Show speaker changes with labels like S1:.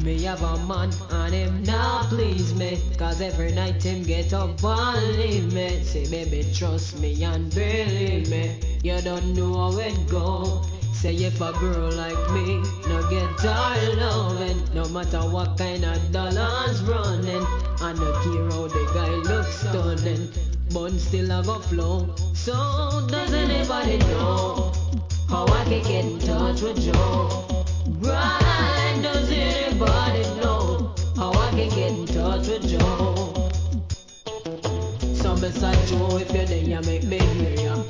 S1: Me have a man and him not please me, cause every night him get up and leave me. Say baby trust me and believe me, you don't know how it go. Say if a girl like me no get tired loving, no matter what kind of dollars running, I no care how the guy looks stunning, but still I go flow. So does anybody know how I can get in touch with Joe?